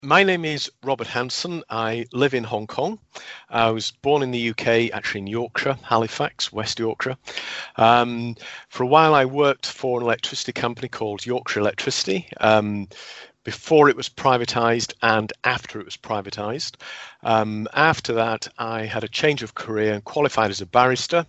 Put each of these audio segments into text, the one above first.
My name is Robert Hanson. I live in Hong Kong. I was born in the UK, actually in Yorkshire, Halifax, West Yorkshire. For a while, I worked for an electricity company called Yorkshire Electricity before it was privatised and after it was privatised. After that, I had a change of career and qualified as a barrister.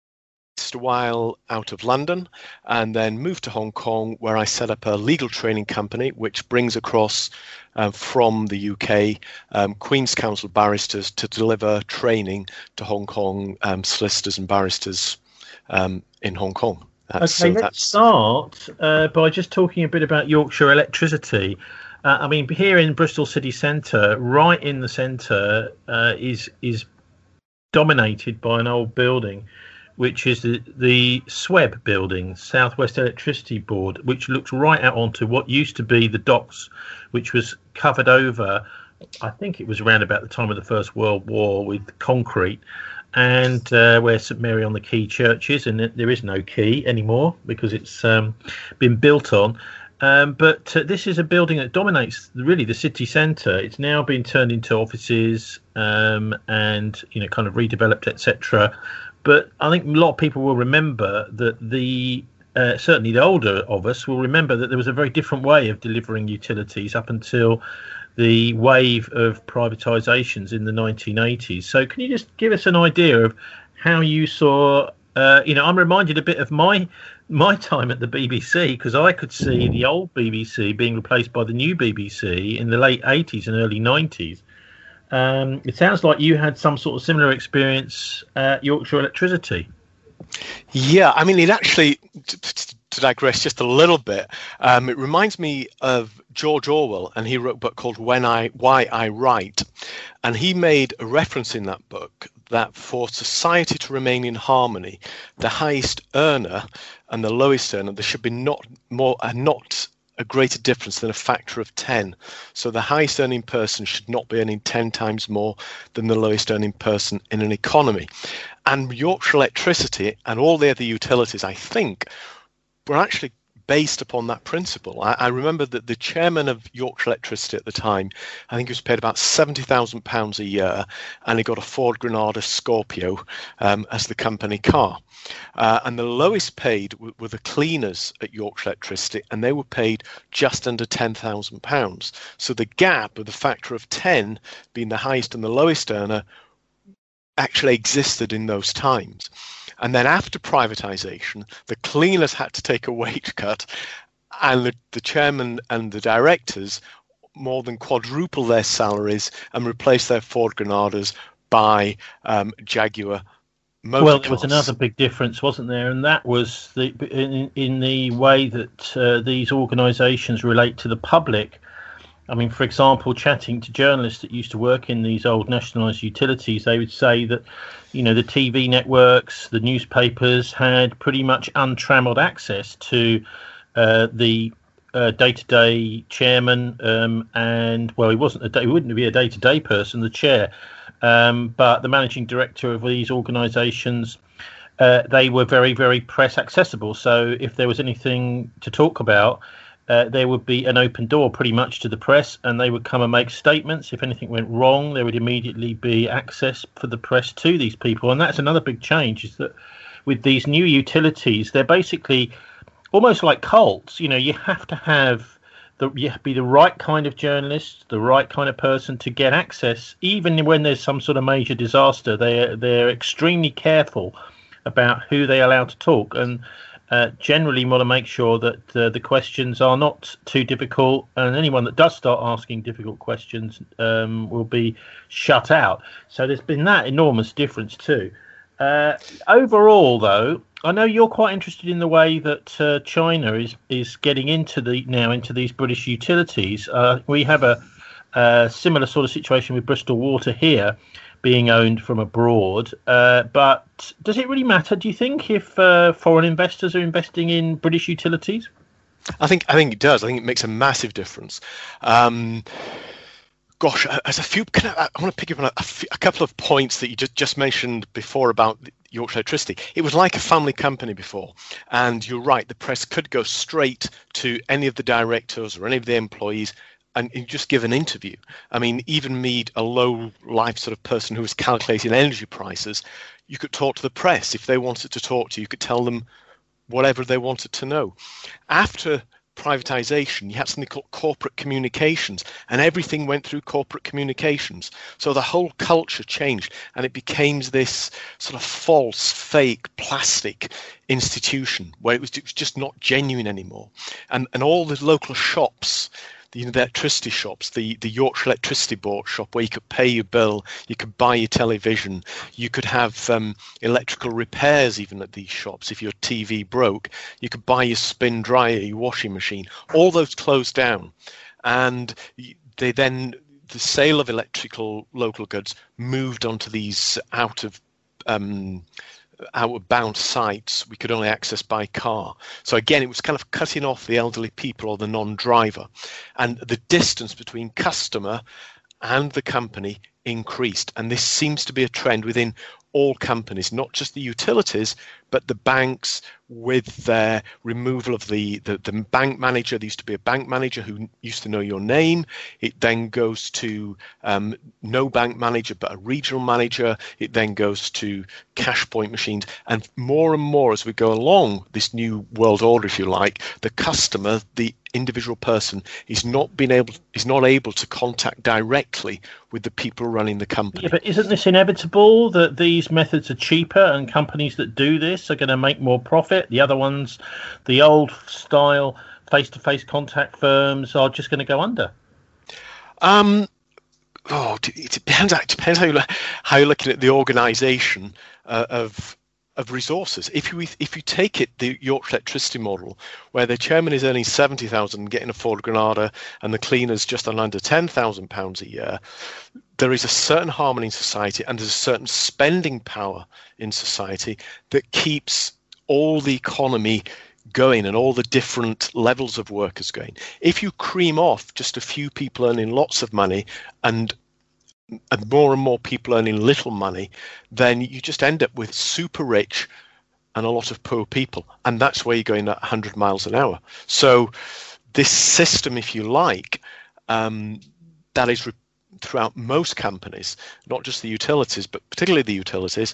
A while out of London and then moved to Hong Kong, where I set up a legal training company which brings across from the UK Queen's Counsel barristers to deliver training to Hong Kong solicitors and barristers in Hong Kong. Let's start by just talking a bit about Yorkshire Electricity. Here in Bristol city centre, right in the centre, is dominated by an old building, which is the SWEB building, South West Electricity Board, which looks right out onto what used to be the docks, which was covered over, I think it was around about the time of the First World War, with concrete, and where St Mary on the Quay church is, and there is no quay anymore because it's been built on. But this is a building that dominates really the city centre. It's now been turned into offices and kind of redeveloped, etc. But I think a lot of people will remember that certainly the older of us will remember that there was a very different way of delivering utilities up until the wave of privatisations in the 1980s. So can you just give us an idea of how you saw, I'm reminded a bit of my time at the BBC, because I could see the old BBC being replaced by the new BBC in the late 80s and early 90s. It sounds like you had some sort of similar experience at Yorkshire Electricity. Yeah, it actually, to digress just a little bit, it reminds me of George Orwell, and he wrote a book called Why I Write, and he made a reference in that book that for society to remain in harmony, the highest earner and the lowest earner, there should be not a greater difference than a factor of 10. So the highest earning person should not be earning 10 times more than the lowest earning person in an economy. And Yorkshire Electricity and all the other utilities, I think, were actually based upon that principle. I remember that the chairman of Yorkshire Electricity at the time, I think he was paid about £70,000 a year, and he got a Ford Granada Scorpio as the company car. And the lowest paid were the cleaners at Yorkshire Electricity, and they were paid just under £10,000. So the gap of the factor of 10 being the highest and the lowest earner actually existed in those times. And then after privatisation, the cleaners had to take a wage cut, and the chairman and the directors more than quadruple their salaries and replace their Ford Granadas by Jaguar motor Well, cars. there was another big difference, wasn't there? And that was in the way that these organisations relate to the public. For example, chatting to journalists that used to work in these old nationalised utilities, they would say that, the TV networks, the newspapers had pretty much untrammelled access to the day-to-day chairman, and he wouldn't be a day-to-day person, the chair, but the managing director of these organisations. They were very, very press accessible. So if there was anything to talk about, there would be an open door pretty much to the press, and they would come and make statements. If anything went wrong, there would immediately be access for the press to these people. And that's another big change, is that with these new utilities, they're basically almost like cults. You have to be the right kind of journalist, the right kind of person to get access. Even when there's some sort of major disaster, they're extremely careful about who they allow to talk, and generally want to make sure that the questions are not too difficult, and anyone that does start asking difficult questions will be shut out. So there's been that enormous difference too. Overall, though, I know you're quite interested in the way that China is getting into these British utilities. We have a similar sort of situation with Bristol Water here, being owned from abroad. But does it really matter, do you think, if foreign investors are investing in British utilities? I think it does. I think it makes a massive difference. As I want to pick up on a couple of points that you just mentioned before about Yorkshire Electricity. It was like a family company before, and you're right, the press could go straight to any of the directors or any of the employees and you just give an interview. I mean, even me, a low life sort of person who was calculating energy prices, you could talk to the press. If they wanted to talk to you, you could tell them whatever they wanted to know. After privatization, you had something called corporate communications, and everything went through corporate communications. So the whole culture changed, and it became this sort of false, fake, plastic institution where it was just not genuine anymore. And all the local shops, the electricity shops, the Yorkshire Electricity Board shop, where you could pay your bill, you could buy your television, you could have electrical repairs even at these shops. If your TV broke, you could buy your spin dryer, your washing machine. All those closed down, and the sale of electrical local goods moved onto these outbound sites we could only access by car. So again, it was kind of cutting off the elderly people or the non-driver, and the distance between customer and the company increased. And this seems to be a trend within all companies, not just the utilities, but the banks, with their removal of the bank manager. There used to be a bank manager who used to know your name. It then goes to no bank manager, but a regional manager. It then goes to cash point machines. And more as we go along this new world order, if you like, the customer, the individual person, is not able to contact directly with the people running the company. Yeah, but isn't this inevitable that these methods are cheaper and companies that do this are going to make more profit? The other ones, the old style face-to-face contact firms, are just going to go under. It depends. It depends how you're looking at the organisation of resources. If you take it, the Yorkshire Electricity model, where the chairman is earning 70,000 and getting a Ford Granada, and the cleaners just on under £10,000 a year, there is a certain harmony in society, and there's a certain spending power in society that keeps all the economy going and all the different levels of workers going. If you cream off just a few people earning lots of money and more people earning little money, then you just end up with super rich and a lot of poor people. And that's where you're going at 100 miles an hour. So this system, if you like, that is throughout most companies, not just the utilities, but particularly the utilities,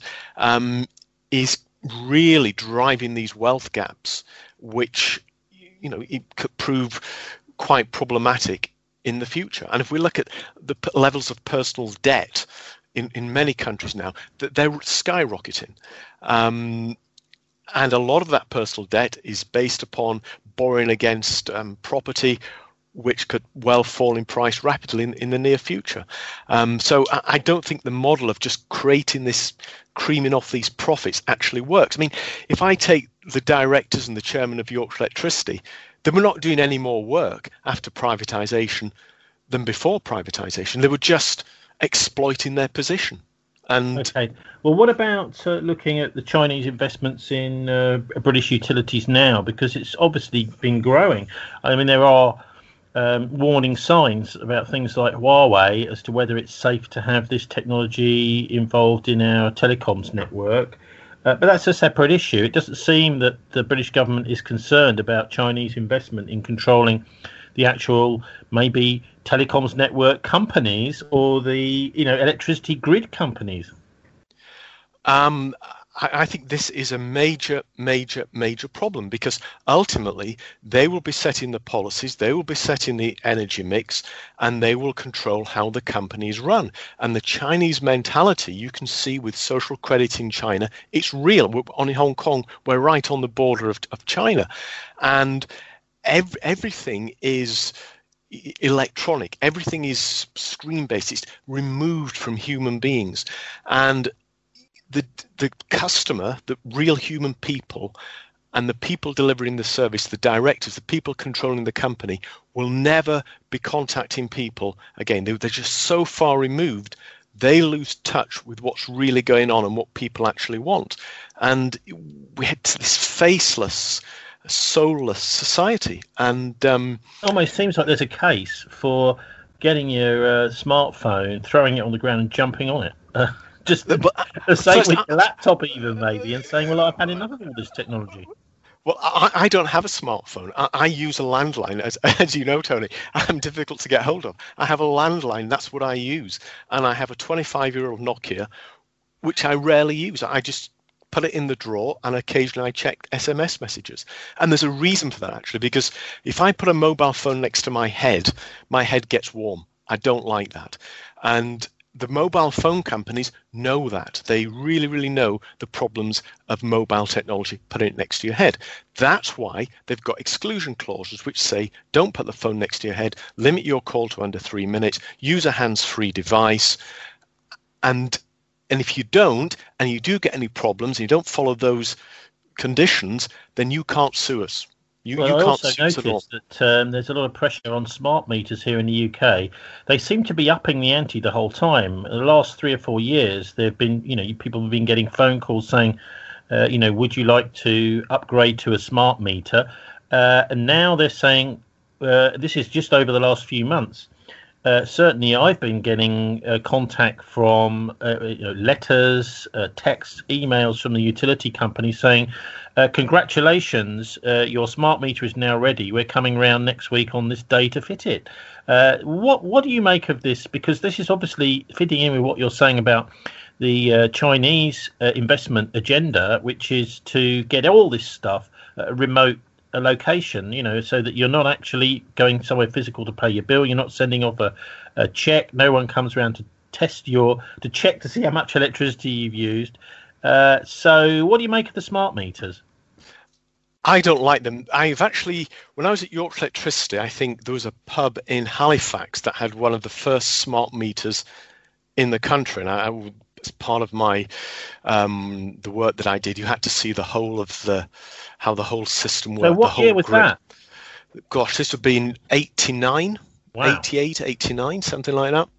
is really driving these wealth gaps, which, it could prove quite problematic in the future. And if we look at the levels of personal debt in many countries now, they're skyrocketing. And a lot of that personal debt is based upon borrowing against property, which could well fall in price rapidly in the near future. So I don't think the model of just creating this, creaming off these profits actually works. I mean, if I take the directors and the chairman of Yorkshire Electricity, they were not doing any more work after privatisation than before privatisation. They were just exploiting their position. And okay. Well, what about looking at the Chinese investments in British utilities now? Because it's obviously been growing. I mean, there are warning signs about things like Huawei as to whether it's safe to have this technology involved in our telecoms network. But that's a separate issue. It doesn't seem that the British government is concerned about Chinese investment in controlling the actual, maybe, telecoms network companies or the electricity grid companies. I think this is a major problem, because ultimately they will be setting the policies, they will be setting the energy mix, and they will control how the companies run. And the Chinese mentality, you can see with social credit in China, it's real. In Hong Kong, we're right on the border of China. And everything is electronic. Everything is screen-based. It's removed from human beings. And the customer, the real human people, and the people delivering the service, the directors, the people controlling the company, will never be contacting people again. They're just so far removed, they lose touch with what's really going on and what people actually want. And we had this faceless, soulless society. And almost seems like there's a case for getting your smartphone, throwing it on the ground and jumping on it. Just the same with your laptop even, maybe, and saying, well, I've had enough of all this technology. Well, I don't have a smartphone. I use a landline, as you know, Tony. I'm difficult to get hold of. I have a landline. That's what I use. And I have a 25-year-old Nokia, which I rarely use. I just put it in the drawer, and occasionally I check SMS messages. And there's a reason for that, actually, because if I put a mobile phone next to my head gets warm. I don't like that. And the mobile phone companies know that. They really, really know the problems of mobile technology, putting it next to your head. That's why they've got exclusion clauses which say, don't put the phone next to your head, limit your call to under 3 minutes, use a hands-free device. And if you don't, and you do get any problems, and you don't follow those conditions, then you can't sue us. You I can't also sue us at all. noticed that there's a lot of pressure on smart meters here in the UK. They seem to be upping the ante the whole time. In the last 3 or 4 years, there've been, people have been getting phone calls saying, would you like to upgrade to a smart meter? And now they're saying, this is just over the last few months. Certainly, I've been getting contact from letters, texts, emails from the utility company saying, congratulations, your smart meter is now ready. We're coming round next week on this day to fit it. What do you make of this? Because this is obviously fitting in with what you're saying about the Chinese investment agenda, which is to get all this stuff remote a location, so that you're not actually going somewhere physical to pay your bill. You're not sending off a check. No one comes around to to check to see how much electricity you've used. So what do you make of the smart meters? I don't like them. When I was at York Electricity, I think there was a pub in Halifax that had one of the first smart meters in the country. And as part of my the work that I did, you had to see the whole of how the whole system worked. So what year was that? Gosh, this would have been 89, wow. 88, 89, something like that.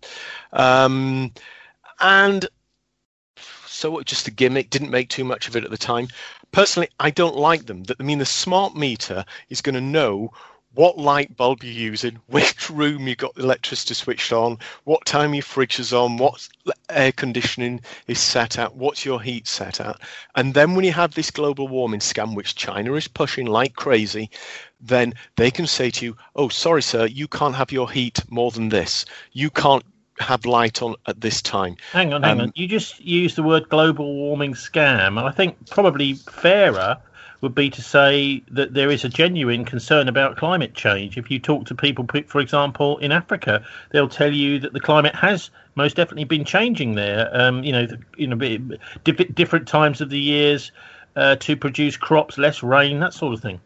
And so it was just a gimmick, didn't make too much of it at the time. Personally, I don't like them. The smart meter is going to know what light bulb you're using, which room you got the electricity switched on, what time your fridge is on, what air conditioning is set at, what's your heat set at. And then when you have this global warming scam, which China is pushing like crazy, then they can say to you, oh, sorry, sir, you can't have your heat more than this. You can't have light on at this time. Hang on. You just used the word global warming scam. I think probably fairer would be to say that there is a genuine concern about climate change. If you talk to people, for example, in Africa, they'll tell you that the climate has most definitely been changing there. Different times of the years to produce crops, less rain, that sort of thing.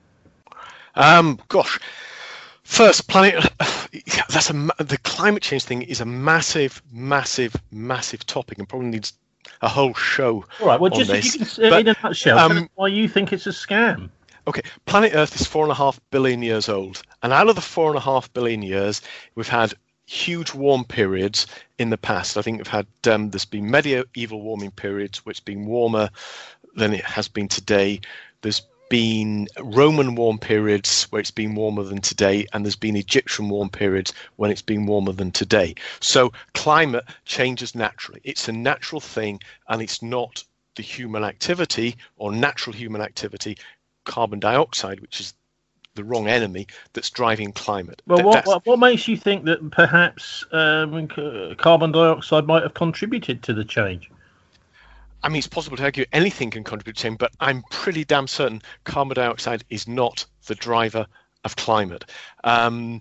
First, the climate change thing is a massive, massive, massive topic, and probably needs a whole show. All right. Well, just if you can, in a nutshell, tell us why you think it's a scam. Okay, planet Earth is 4.5 billion years old, and out of the 4.5 billion years, we've had huge warm periods in the past. I think we've had there's been medieval warming periods, which have been warmer than it has been today. There's been Roman warm periods where it's been warmer than today, and there's been Egyptian warm periods when it's been warmer than today. So climate changes naturally. It's a natural thing, and it's not the human activity or natural human activity, carbon dioxide, which is the wrong enemy, that's driving climate. Well, what makes you think that perhaps carbon dioxide might have contributed to the change? I mean, it's possible to argue anything can contribute to change, but I'm pretty damn certain carbon dioxide is not the driver of climate. The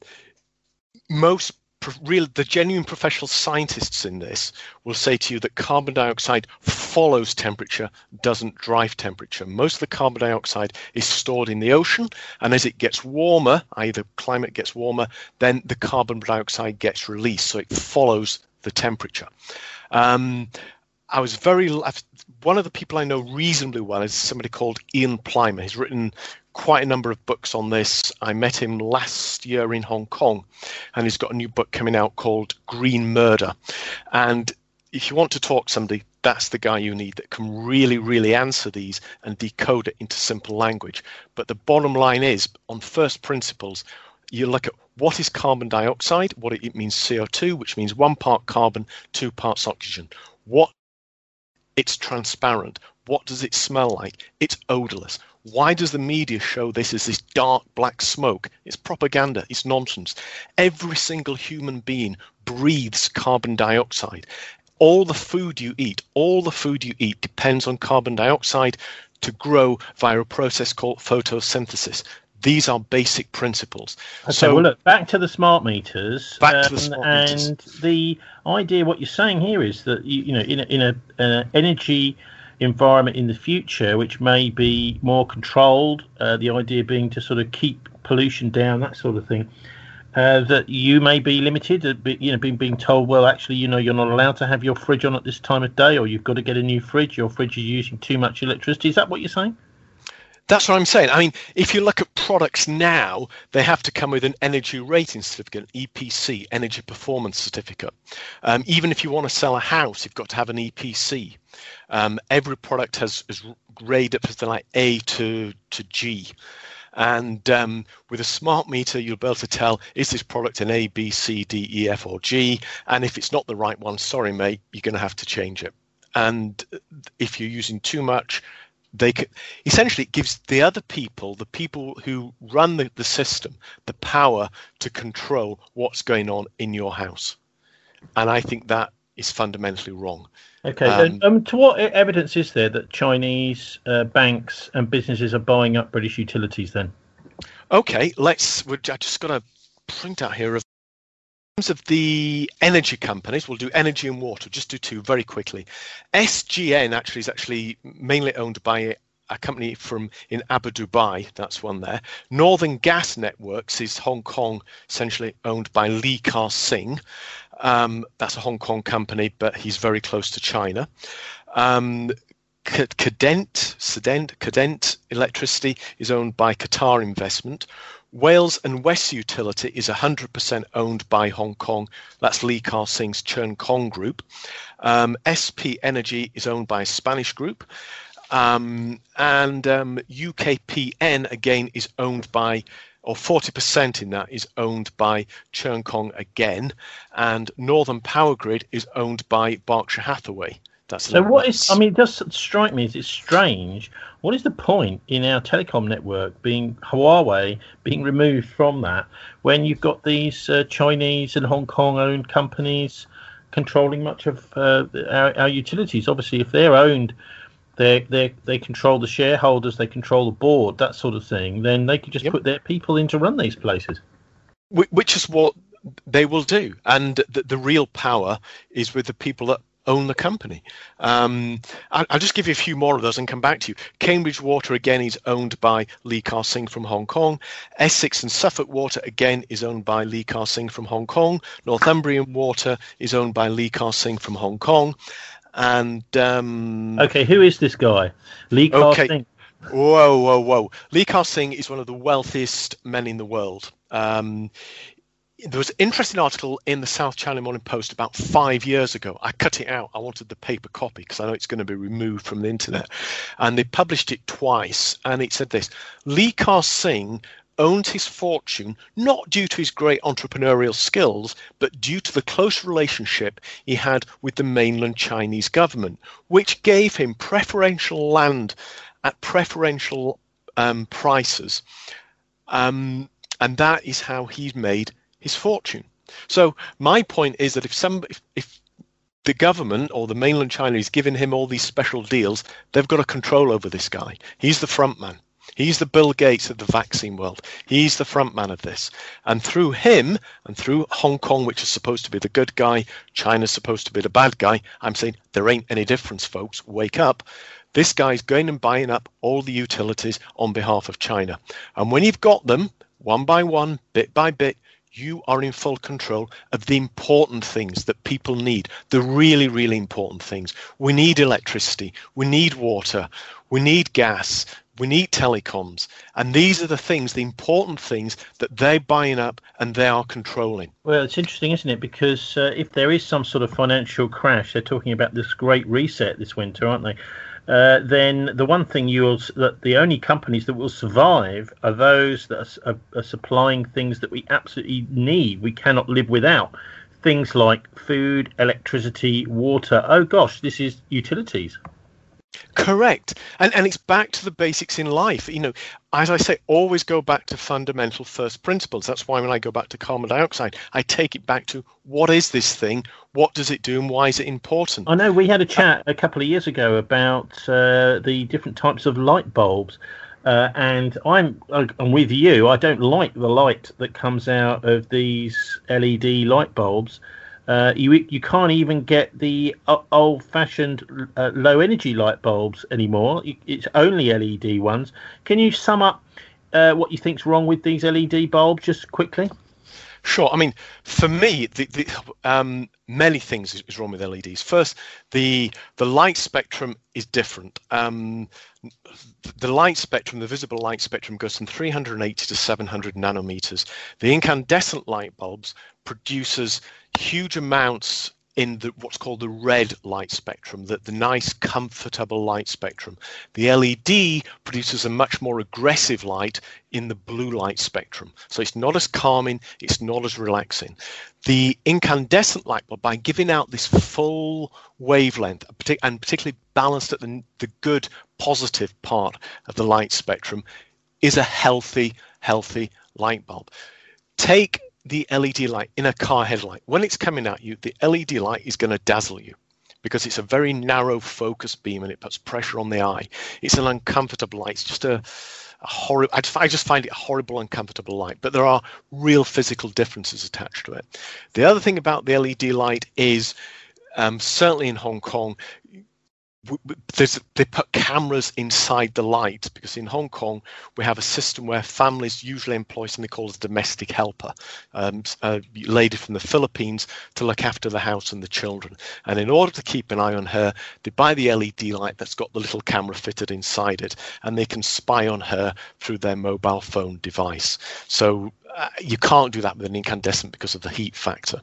genuine professional scientists in this will say to you that carbon dioxide follows temperature, doesn't drive temperature. Most of the carbon dioxide is stored in the ocean, and as it gets warmer, i.e. the climate gets warmer, then the carbon dioxide gets released, so it follows the temperature. One of the people I know reasonably well is somebody called Ian Plimer. He's written quite a number of books on this. I met him last year in Hong Kong, and he's got a new book coming out called Green Murder. And if you want to talk to somebody, that's the guy you need that can really, really answer these and decode it into simple language. But the bottom line is, on first principles, you look at what is carbon dioxide, what it means CO2, which means 1 part carbon, 2 parts oxygen. It's transparent. What does it smell like? It's odorless. Why does the media show this as this dark black smoke? It's propaganda. It's nonsense. Every single human being breathes carbon dioxide. All the food you eat depends on carbon dioxide to grow via a process called photosynthesis. These are basic principles. Okay, so, well, look, back to the smart meters. And the idea, what you're saying here is that, in an energy environment in the future, which may be more controlled, the idea being to sort of keep pollution down, that sort of thing, that you may be limited, being told, well, actually, you're not allowed to have your fridge on at this time of day, or you've got to get a new fridge. Your fridge is using too much electricity. Is that what you're saying? That's what I'm saying. I mean, if you look at products now, they have to come with an energy rating certificate, EPC, energy performance certificate. Even if you want to sell a house, you've got to have an EPC. Every product is graded up as like A to G. And with a smart meter, you'll be able to tell, is this product an A, B, C, D, E, F, or G? And if it's not the right one, sorry, mate, you're going to have to change it. And if you're using too much, essentially it gives the other people, the people who run the system, the power to control what's going on in your house. And I think that is fundamentally wrong. Okay. To what evidence is there that Chinese banks and businesses are buying up British utilities then? Okay, I just got a print out here of terms of the energy companies. We'll do energy and water, just do two very quickly. SGN is actually mainly owned by a company in Abu Dhabi. That's one there. Northern Gas Networks is Hong Kong, essentially owned by Lee Ka-sing. That's a Hong Kong company, but he's very close to China. Cadent Electricity is owned by Qatar Investment. Wales and West Utility is 100% owned by Hong Kong. That's Lee Ka-sing's Chern Kong Group. SP Energy is owned by a Spanish group. And UKPN, again, is owned by, or 40% in that is owned by Chern Kong again. And Northern Power Grid is owned by Berkshire Hathaway. It does strike me as it's strange. What is the point in our telecom network Huawei being removed from that when you've got these Chinese and Hong Kong owned companies controlling much of our utilities? Obviously, if they're owned, they control the shareholders, they control the board, that sort of thing, then they can just put their people in to run these places. Which is what they will do. And the real power is with the people that own the company. I'll just give you a few more of those and come back to you. Cambridge Water, again, is owned by Lee Ka-sing from Hong Kong. Essex and Suffolk Water, again, is owned by Lee Ka-sing from Hong Kong. Northumbrian Water is owned by Lee Ka-sing from Hong Kong. And okay, who is this guy? Lee Ka-sing. Okay. Whoa. Lee Ka-sing is one of the wealthiest men in the world. There was an interesting article in the South China Morning Post about 5 years ago. I cut it out. I wanted the paper copy because I know it's going to be removed from the internet. And they published it twice. And it said this: Lee Ka-sing owned his fortune not due to his great entrepreneurial skills, but due to the close relationship he had with the mainland Chinese government, which gave him preferential land at preferential prices. And that is how he's made his fortune. So my point is that if the government or the mainland China is giving him all these special deals, they've got a control over this guy. He's the front man. He's the Bill Gates of the vaccine world. He's the front man of this. And through him and through Hong Kong, which is supposed to be the good guy, China's supposed to be the bad guy, I'm saying there ain't any difference, folks. Wake up. This guy's going and buying up all the utilities on behalf of China. And when you've got them, one by one, bit by bit, you are in full control of the important things that people need, the really, really important things. We need electricity, we need water, we need gas, we need telecoms. And these are the things, the important things that they're buying up and they are controlling. Well, it's interesting, isn't it? Because if there is some sort of financial crash, they're talking about this great reset this winter, aren't they? Then the one thing that the only companies that will survive are those that are supplying things that we absolutely need. We cannot live without things like food, electricity, water. Oh gosh, this is utilities. Correct. And it's back to the basics in life. As I say, always go back to fundamental first principles. That's why when I go back to carbon dioxide, I take it back to what is this thing? What does it do? And why is it important? I know we had a chat a couple of years ago about the different types of light bulbs. And I'm with you. I don't like the light that comes out of these LED light bulbs. You can't even get the old-fashioned low-energy light bulbs anymore. It's only LED ones. Can you sum up what you think's wrong with these LED bulbs, just quickly? Sure. I mean, for me, many things is wrong with LEDs. First, the light spectrum is different. The light spectrum, the visible light spectrum, goes from 380 to 700 nanometers. The incandescent light bulbs produces huge amounts in what's called the red light spectrum, the nice, comfortable light spectrum. The LED produces a much more aggressive light in the blue light spectrum. So it's not as calming, it's not as relaxing. The incandescent light bulb, by giving out this full wavelength, and particularly balanced at the good, positive part of the light spectrum, is a healthy light bulb. Take the LED light in a car headlight. When it's coming at you, the LED light is going to dazzle you because it's a very narrow focus beam and it puts pressure on the eye. It's an uncomfortable light. It's just a horrible. I just find it a horrible, uncomfortable light. But there are real physical differences attached to it. The other thing about the LED light is, certainly in Hong Kong, they put cameras inside the light, because in Hong Kong we have a system where families usually employ something called a domestic helper, a lady from the Philippines, to look after the house and the children. And in order to keep an eye on her, they buy the LED light that's got the little camera fitted inside it, and they can spy on her through their mobile phone device. So you can't do that with an incandescent because of the heat factor.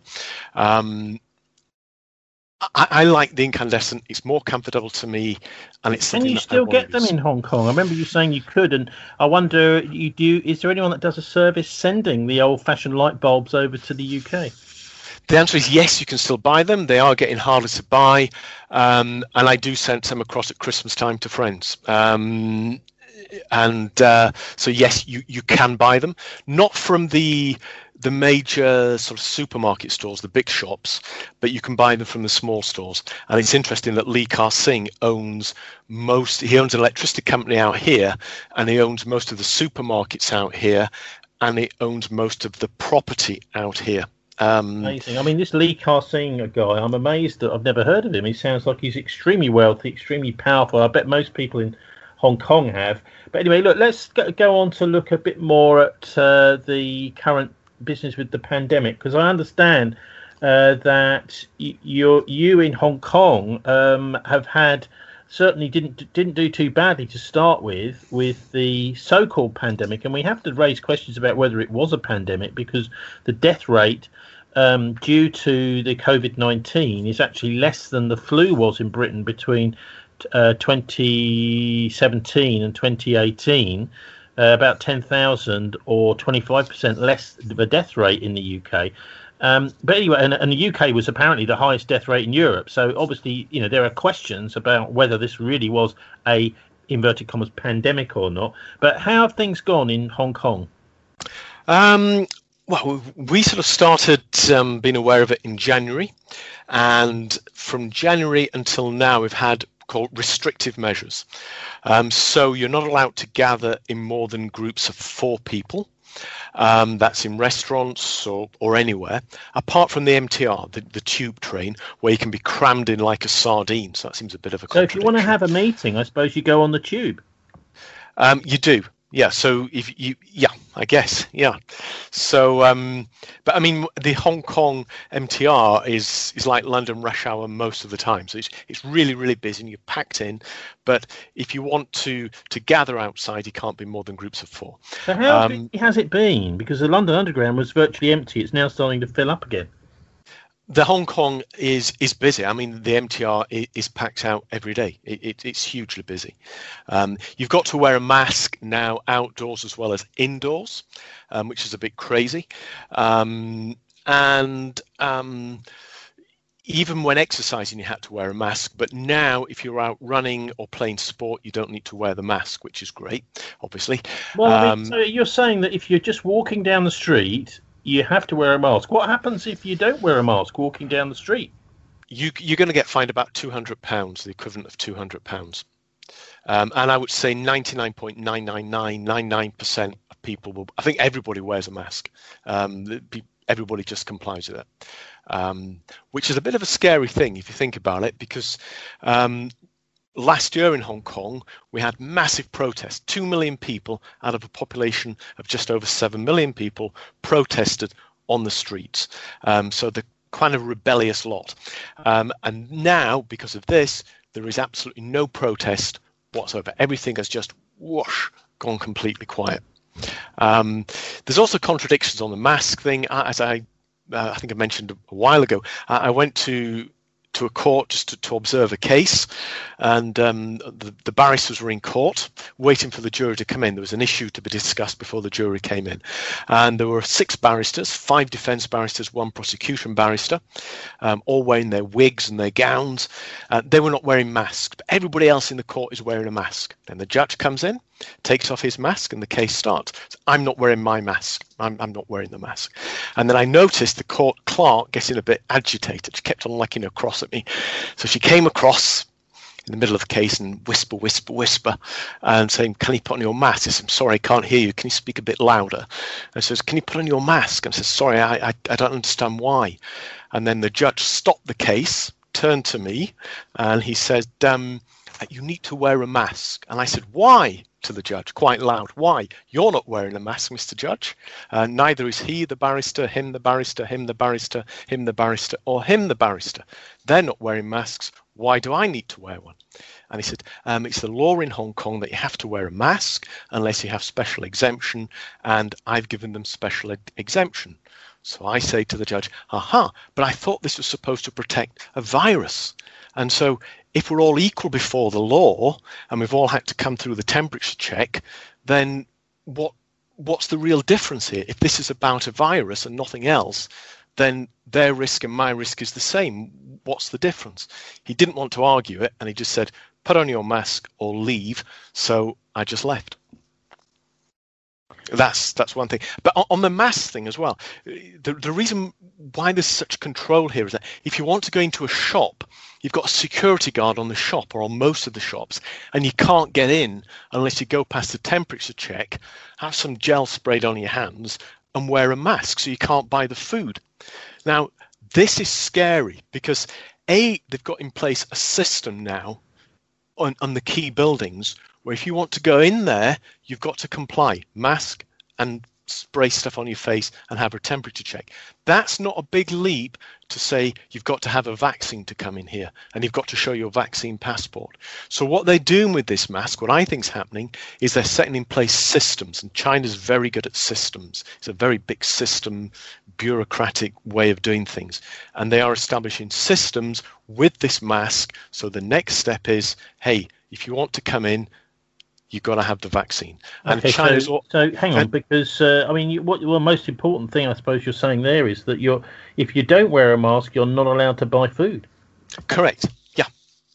I like the incandescent. It's more comfortable to me, and it's. Can you still get them in Hong Kong? I remember you saying you could, and I wonder, is there anyone that does a service sending the old-fashioned light bulbs over to the UK? The answer is yes, you can still buy them. They are getting harder to buy, and I do send some across at Christmas time to friends. So yes, you can buy them, not from the major sort of supermarket stores, the big shops, but you can buy them from the small stores. And it's interesting that Lee Ka-sing owns he owns an electricity company out here, and he owns most of the supermarkets out here, and he owns most of the property out here. Amazing. I mean, this Lee Ka-sing guy, I'm amazed that I've never heard of him. He sounds like he's extremely wealthy, extremely powerful. I bet most people in Hong Kong have. But anyway, look, let's go on to look a bit more at the current business with the pandemic, because I understand that you in Hong Kong have had, certainly didn't do too badly to start with the so-called pandemic, and we have to raise questions about whether it was a pandemic, because the death rate due to the COVID-19 is actually less than the flu was in Britain between 2017 and 2018. About 10,000 or 25% less of a death rate in the UK. But anyway, and the UK was apparently the highest death rate in Europe. So obviously, there are questions about whether this really was a, inverted commas, pandemic or not. But how have things gone in Hong Kong? Well, we sort of started being aware of it in January. And from January until now, we've had called restrictive measures. So you're not allowed to gather in more than groups of 4 people. That's in restaurants or anywhere, apart from the MTR, the tube train, where you can be crammed in like a sardine. So that seems a bit of a contradiction. So if you want to have a meeting, I suppose you go on the tube. You do. Yeah, so I guess. So, but I mean, the Hong Kong MTR is like London rush hour most of the time. So it's really, really busy and you're packed in. But if you want to gather outside, you can't be more than groups of 4. So how busy has it been? Because the London Underground was virtually empty. It's now starting to fill up again. The Hong Kong is busy. I mean, the MTR is packed out every day. It's hugely busy. You've got to wear a mask now outdoors as well as indoors, which is a bit crazy. even when exercising, you had to wear a mask. But now, if you're out running or playing sport, you don't need to wear the mask, which is great, obviously. Well, I mean, so you're saying that if you're just walking down the street, you have to wear a mask. What happens if you don't wear a mask walking down the street? You're going to get fined about £200, the equivalent of £200. And I would say 99.99999% of people will. I think everybody wears a mask. Everybody just complies with it, which is a bit of a scary thing if you think about it, because last year in Hong Kong, we had massive protests. 2 million people out of a population of just over 7 million people protested on the streets. So the kind of rebellious lot. And now, because of this, there is absolutely no protest whatsoever. Everything has just whoosh, gone completely quiet. There's also contradictions on the mask thing. As I think I mentioned a while ago, I went to a court just to observe a case, and the barristers were in court waiting for the jury to come in. There was an issue to be discussed before the jury came in, and there were 6 barristers, 5 defence barristers, 1 prosecution barrister, all wearing their wigs and their gowns. They were not wearing masks, but everybody else in the court is wearing a mask. Then the judge comes in, takes off his mask, and the case starts. So I'm not wearing my mask. I'm not wearing the mask. And then I noticed the court clerk getting a bit agitated. She kept on looking across at me. So she came across in the middle of the case and whisper, and saying, "Can you put on your mask?" I said, "I'm sorry, I can't hear you. Can you speak a bit louder?" And says, "Can you put on your mask?" And I said, "Sorry, I don't understand why." And then the judge stopped the case, turned to me, and he said, "You need to wear a mask." And I said, "Why?" to the judge, quite loud. "Why? You're not wearing a mask, Mr. Judge. Neither is he, the barrister, him, the barrister, him, the barrister, him, the barrister, or him, the barrister. They're not wearing masks. Why do I need to wear one?" And he said, "It's the law in Hong Kong that you have to wear a mask unless you have special exemption, and I've given them special exemption." So I say to the judge, "Aha, but I thought this was supposed to protect a virus. And so if we're all equal before the law and we've all had to come through the temperature check, then what's the real difference here? If this is about a virus and nothing else, then their risk and my risk is the same. What's the difference?" He didn't want to argue it, and he just said, "Put on your mask or leave." So I just left. That's one thing. But on the mask thing as well, the reason why there's such control here is that if you want to go into a shop, you've got a security guard on the shop or on most of the shops, and you can't get in unless you go past the temperature check, have some gel sprayed on your hands, and wear a mask, so you can't buy the food. Now, this is scary because they've got in place a system now on the key buildings where if you want to go in there, you've got to comply, mask and spray stuff on your face and have a temperature check. That's not a big leap to say you've got to have a vaccine to come in here and you've got to show your vaccine passport. So what they're doing with this mask, what I think is happening, is they're setting in place systems, and China's very good at systems. It's a very big system, bureaucratic way of doing things. And they are establishing systems with this mask. So the next step is, hey, if you want to come in, you've got to have the vaccine. And okay, China's so hang on, because I mean, what the most important thing I suppose you're saying there is that if you don't wear a mask, you're not allowed to buy food. Correct. Yeah,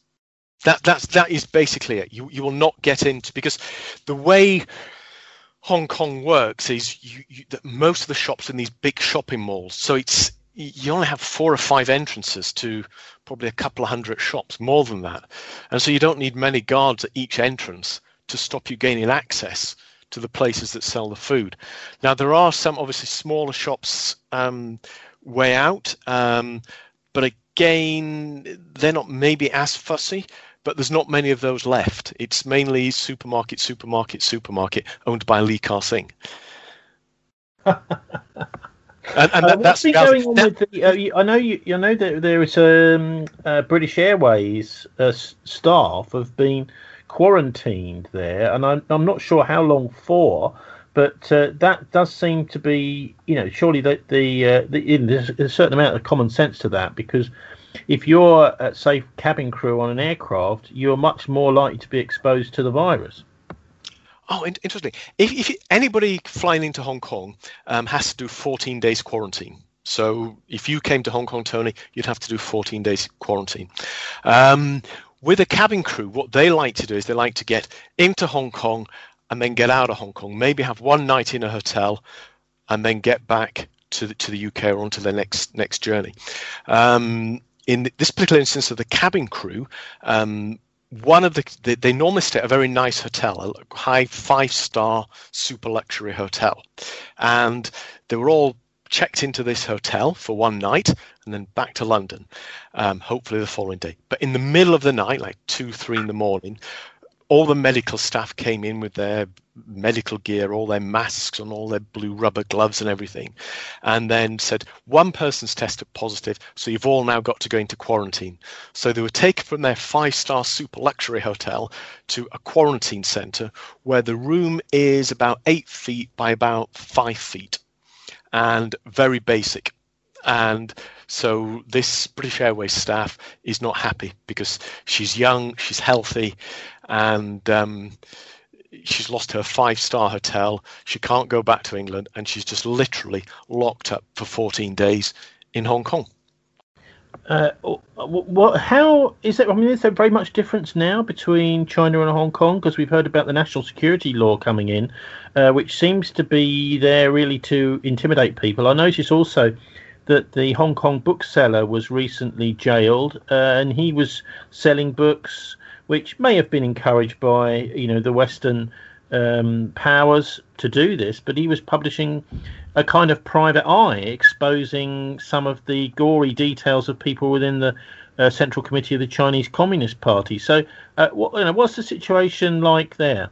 that is basically it. You will not get into, because the way Hong Kong works is that most of the shops in these big shopping malls, so you only have 4 or 5 entrances to probably a couple of hundred shops, more than that, and so you don't need many guards at each entrance to stop you gaining access to the places that sell the food. Now, there are some obviously smaller shops way out, but again, they're not maybe as fussy, but there's not many of those left. It's mainly supermarket owned by Lee Ka-sing. And what's been going on with the? I know that there is British Airways staff have been quarantined there, and I'm not sure how long for, but that does seem to be, surely that there's a certain amount of common sense to that, because if you're say cabin crew on an aircraft, you're much more likely to be exposed to the virus. Oh, interesting. If anybody flying into Hong Kong has to do 14 days quarantine. So if you came to Hong Kong, Tony, you'd have to do 14 days quarantine. With a cabin crew, what they like to do is they like to get into Hong Kong and then get out of Hong Kong, maybe have one night in a hotel and then get back to the UK or onto their next journey. In this particular instance of the cabin crew, one of they normally stay at a very nice hotel, a high 5-star super luxury hotel, and they were all checked into this hotel for one night and then back to London, hopefully the following day. But in the middle of the night, like 2-3 in the morning, all the medical staff came in with their medical gear, all their masks and all their blue rubber gloves and everything, and then said, one person's tested positive, so you've all now got to go into quarantine. So they were taken from their 5-star super luxury hotel to a quarantine centre where the room is about 8 feet by about 5 feet and very basic. And so this British Airways staff is not happy because she's young, she's healthy, and she's lost her 5-star hotel. She can't go back to England, and she's just literally locked up for 14 days in Hong Kong. How is it? I mean, is there very much difference now between China and Hong Kong? Because we've heard about the national security law coming in, which seems to be there really to intimidate people. I noticed also that the Hong Kong bookseller was recently jailed, and he was selling books which may have been encouraged by, the Western powers to do this, but he was publishing a kind of private eye, exposing some of the gory details of people within the Central Committee of the Chinese Communist Party. So, what's the situation like there?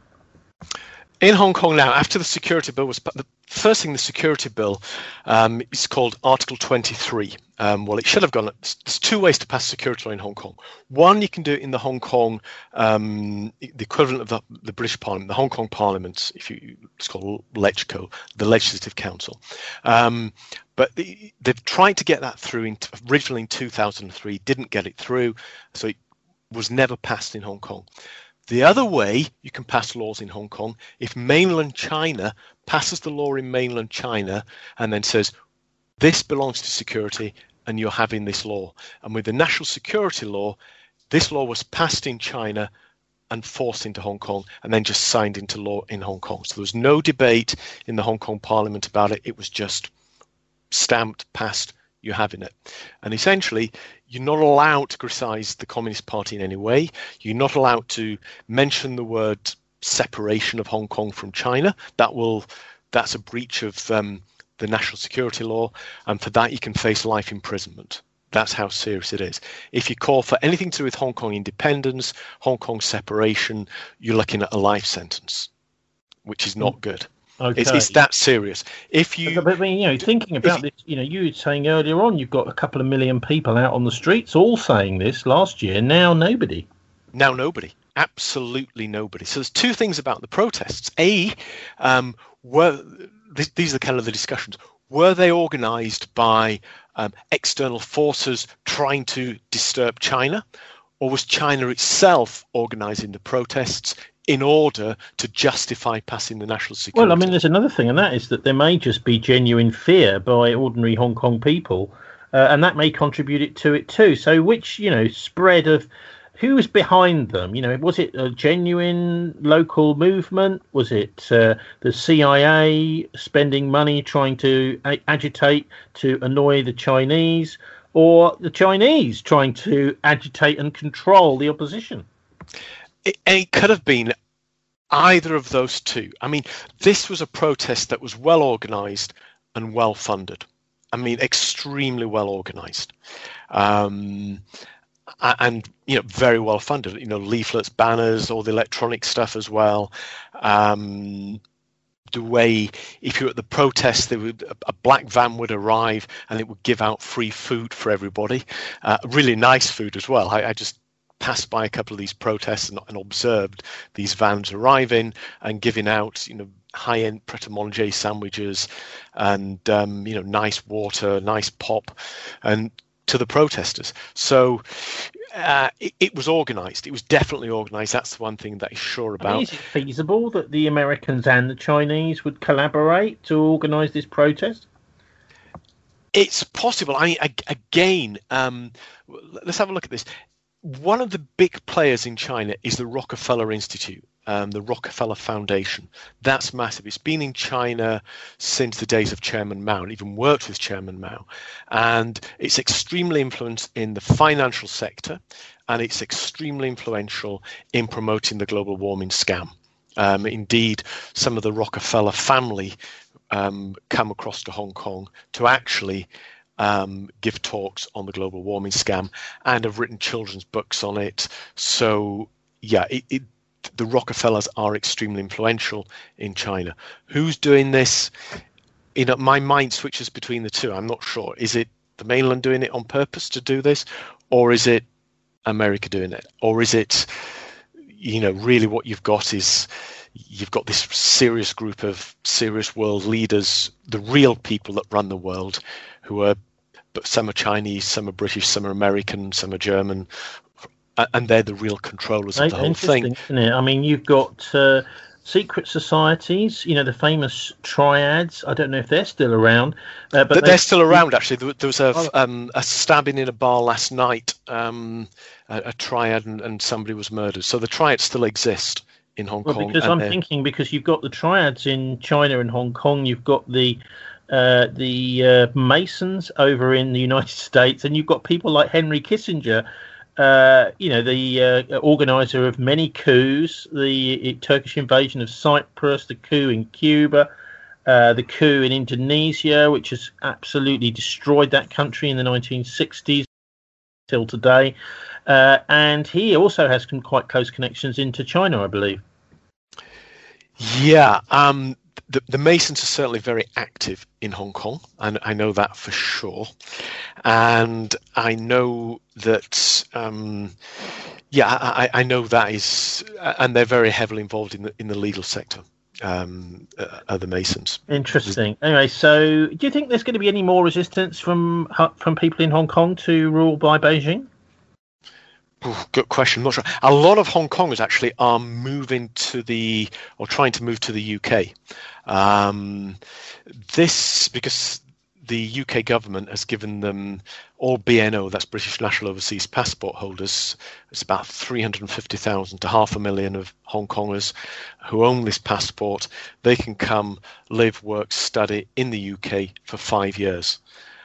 In Hong Kong now, after the security bill was the first thing, the security bill is called Article 23. Well, it should have gone. There's 2 ways to pass security law in Hong Kong. One, you can do it in the Hong Kong, the equivalent of the British Parliament, the Hong Kong Parliament, it's called LegCo, the Legislative Council. But they've tried to get that through originally in 2003, didn't get it through, so it was never passed in Hong Kong. The other way you can pass laws in Hong Kong, if mainland China passes the law in mainland China and then says, this belongs to security and you're having this law. And with the national security law, this law was passed in China and forced into Hong Kong and then just signed into law in Hong Kong. So there was no debate in the Hong Kong Parliament about it. It was just stamped, passed, you're having it. And essentially, you're not allowed to criticize the Communist Party in any way. You're not allowed to mention the word separation of Hong Kong from China. That's a breach of the national security law, and for that you can face life imprisonment. That's how serious it is. If you call for anything to do with Hong Kong independence, Hong Kong separation, you're looking at a life sentence, which is not good. Okay. It's that serious. But thinking about this, you were saying earlier on, you've got a couple of million people out on the streets all saying this last year. Now nobody. Absolutely nobody. So there's 2 things about the protests. These are kind of the discussions. Were they organised by external forces trying to disturb China, or was China itself organising the protests in order to justify passing the national security? Well, I mean, there's another thing, and that is that there may just be genuine fear by ordinary Hong Kong people, and that may contribute to it too. So which, spread of who was behind them? Was it a genuine local movement? Was it the CIA spending money trying to agitate to annoy the Chinese, or the Chinese trying to agitate and control the opposition? It could have been either of those 2. I mean, this was a protest that was well organised and well funded. I mean, extremely well organised. And very well funded, leaflets, banners, all the electronic stuff as well. The way, if you're at the protest, a black van would arrive and it would give out free food for everybody, really nice food as well. I just passed by a couple of these protests and observed these vans arriving and giving out, high-end pret-a-manger sandwiches and nice water, nice pop, and to the protesters. So it was organised. It was definitely organised. That's the one thing that is sure about. Is it feasible that the Americans and the Chinese would collaborate to organise this protest? It's possible. I mean, again, let's have a look at this. One of the big players in China is the Rockefeller Institute, the Rockefeller Foundation. That's massive. It's been in China since the days of Chairman Mao, and even worked with Chairman Mao. And it's extremely influenced in the financial sector, and it's extremely influential in promoting the global warming scam. Indeed, some of the Rockefeller family come across to Hong Kong to actually give talks on the global warming scam, and have written children's books on it. So, yeah, the Rockefellers are extremely influential in China. Who's doing this? My mind switches between the two. I'm not sure. Is it the mainland doing it on purpose to do this, or is it America doing it, or is it, really what you've got is you've got this serious group of serious world leaders, the real people that run the world, who are, but some are Chinese, some are British, some are American, some are German, and they're the real controllers of the whole thing. Isn't it? I mean, you've got secret societies, the famous triads. I don't know if they're still around. But they're still around, actually. There was a stabbing in a bar last night, a triad, and somebody was murdered. So the triads still exist in Hong Kong. Because I'm thinking, because you've got the triads in China and Hong Kong, you've got the Masons over in the United States, and you've got people like Henry Kissinger, the organizer of many coups, the Turkish invasion of Cyprus, the coup in Cuba, the coup in Indonesia, which has absolutely destroyed that country in the 1960s till today. And he also has some quite close connections into China, I believe. Yeah, the Masons are certainly very active in Hong Kong, and I know that for sure. And I know that, I know that is, and they're very heavily involved in the legal sector. Are the Masons. Interesting. Anyway, so do you think there's going to be any more resistance from people in Hong Kong to rule by Beijing? Good question. I'm not sure. A lot of Hong Kongers actually are trying to move to the UK. This because the UK government has given them all BNO, that's British National Overseas Passport holders. It's about 350,000 to 500,000 of Hong Kongers who own this passport. They can come, live, work, study in the UK for 5 years.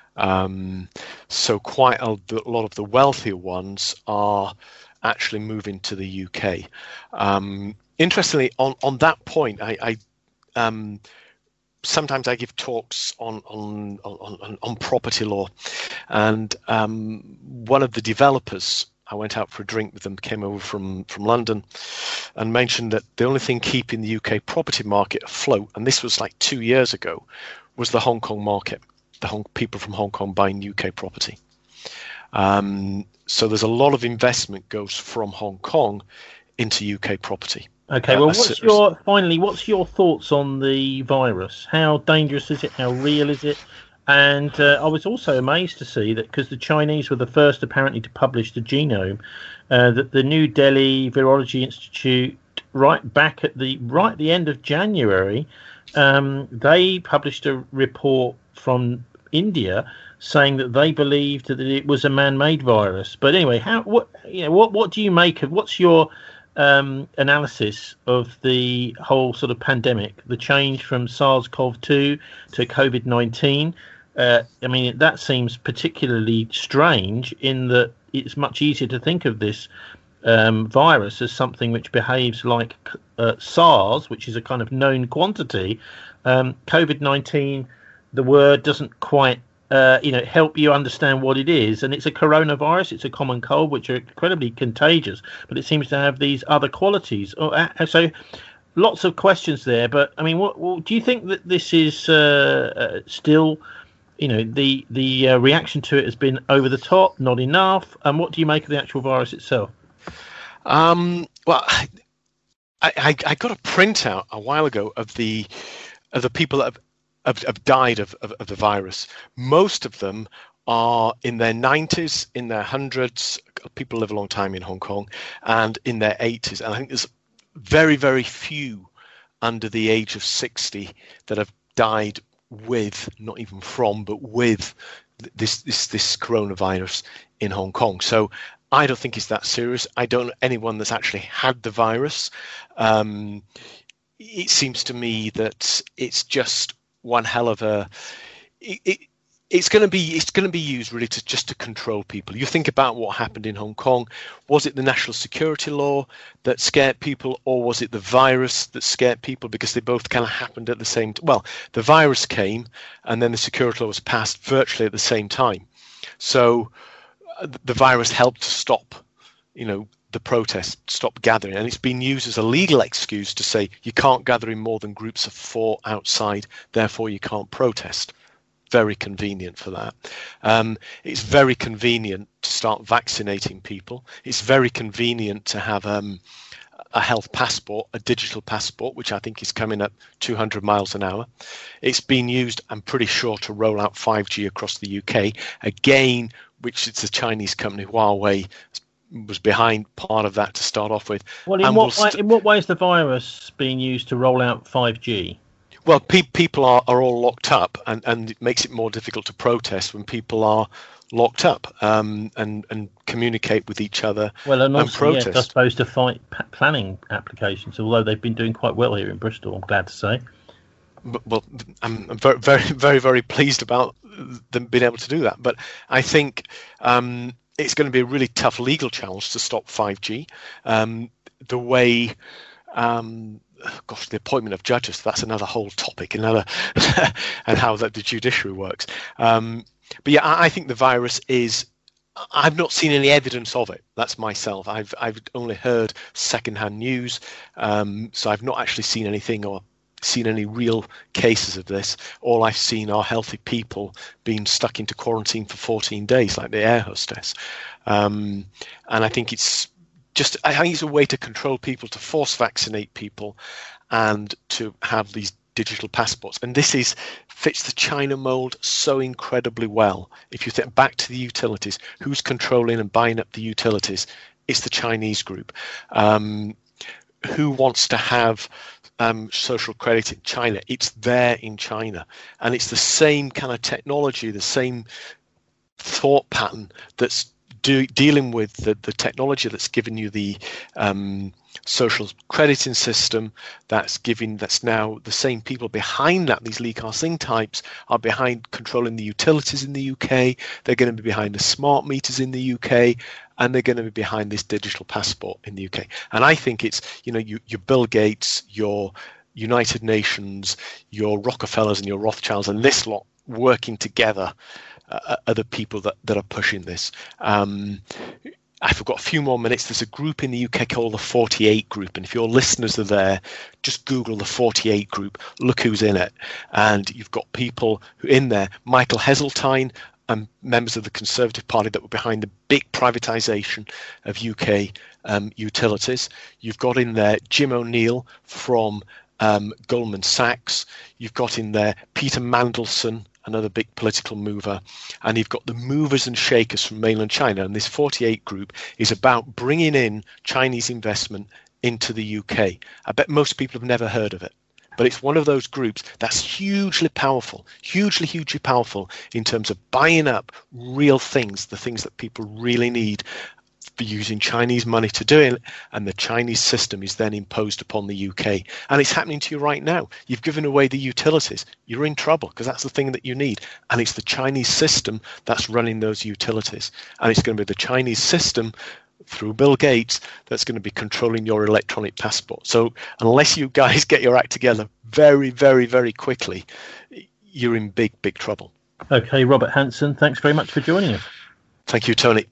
So quite a lot of the wealthier ones are actually moving to the UK. Interestingly, on that point, I sometimes I give talks on property law, and one of the developers, I went out for a drink with them, came over from London, and mentioned that the only thing keeping the UK property market afloat, and this was like 2 years ago, was the Hong Kong market. People from Hong Kong buying UK property. So there's a lot of investment goes from Hong Kong into UK property. Okay, well, what's your thoughts on the virus? How dangerous is it? How real is it? And I was also amazed to see that, because the Chinese were the first apparently to publish the genome, that the New Delhi Virology Institute, right at the end of January, they published a report from India saying that they believed that it was a man-made virus. But anyway, what do you make of, what's your analysis of the whole sort of pandemic, the change from SARS-CoV-2 to COVID-19? I mean, that seems particularly strange in that it's much easier to think of this virus as something which behaves like SARS, which is a kind of known quantity. COVID-19, the word doesn't quite help you understand what it is, and it's a coronavirus, it's a common cold, which are incredibly contagious, but it seems to have these other qualities. So lots of questions there, but I mean, what do you think that this is still, the reaction to it has been over the top, not enough, and what do you make of the actual virus itself? Well, I got a printout a while ago of the people that have died of the virus. Most of them are in their 90s, in their 100s. People live a long time in Hong Kong, and in their 80s. And I think there's very, very few under the age of 60 that have died with, not even from, but with this coronavirus in Hong Kong. So I don't think it's that serious. I don't know anyone that's actually had the virus. It seems to me that it's just one hell of a. It's going to be used really to control people. You think about what happened in Hong Kong. Was it the national security law that scared people, or was it the virus that scared people? Because they both kind of happened at the same time. Well, the virus came, and then the security law was passed virtually at the same time. So the virus helped to stop, the protests, stop gathering, and it's been used as a legal excuse to say you can't gather in more than groups of 4 outside, therefore you can't protest. Very convenient for that. It's very convenient to start vaccinating people. It's very convenient to have a health passport, a digital passport, which I think is coming at 200 miles an hour. It's been used, I'm pretty sure, to roll out 5G across the UK. Again, which it's a Chinese company, Huawei, was behind part of that to start off with. Well, in what way is the virus being used to roll out 5G? Well, people are all locked up, and it makes it more difficult to protest when people are locked up and communicate with each other. Well, and also, protest. I suppose to fight planning applications, although they've been doing quite well here in Bristol, I'm glad to say. Well, I'm very, very, very, very pleased about them being able to do that. But I think it's going to be a really tough legal challenge to stop 5G. The way, the appointment of judges, that's another whole topic, and how that the judiciary works. But yeah, I think the virus is. I've not seen any evidence of it. That's myself. I've only heard secondhand news, so I've not actually seen anything or seen any real cases of this. All I've seen are healthy people being stuck into quarantine for 14 days, like the air hostess. And I think it's a way to control people, to force vaccinate people, and to have these digital passports. And this fits the China mold so incredibly well. If you think back to the utilities, who's controlling and buying up the utilities? It's the Chinese group. Who wants to have social credit in China? It's there in China, and it's the same kind of technology, the same thought pattern that's dealing with the technology that's given you the social crediting system, that's now the same people behind that. These Li Ka-shing types are behind controlling the utilities in the UK. They're going to be behind the smart meters in the UK, and they're going to be behind this digital passport in the UK. And I think it's, your Bill Gates, your United Nations, your Rockefellers and your Rothschilds, and this lot working together are the people that are pushing this. I've got a few more minutes. There's a group in the UK called the 48 Group, and if your listeners are there, just Google the 48 Group, look who's in it, and you've got people who in there, Michael Heseltine, and members of the Conservative Party that were behind the big privatisation of UK utilities. You've got in there Jim O'Neill from Goldman Sachs. You've got in there Peter Mandelson, another big political mover, and you've got the movers and shakers from mainland China. And this 48 Group is about bringing in Chinese investment into the UK. I bet most people have never heard of it, but it's one of those groups that's hugely powerful, hugely powerful in terms of buying up real things, the things that people really need, for using Chinese money to do it, and the Chinese system is then imposed upon the UK. And it's happening to you right now. You've given away the utilities. You're in trouble because that's the thing that you need. And it's the Chinese system that's running those utilities. And it's going to be the Chinese system through Bill Gates that's going to be controlling your electronic passport. So unless you guys get your act together very, very, very quickly, you're in big trouble. Okay, Robert Hanson, thanks very much for joining us. Thank you, Tony.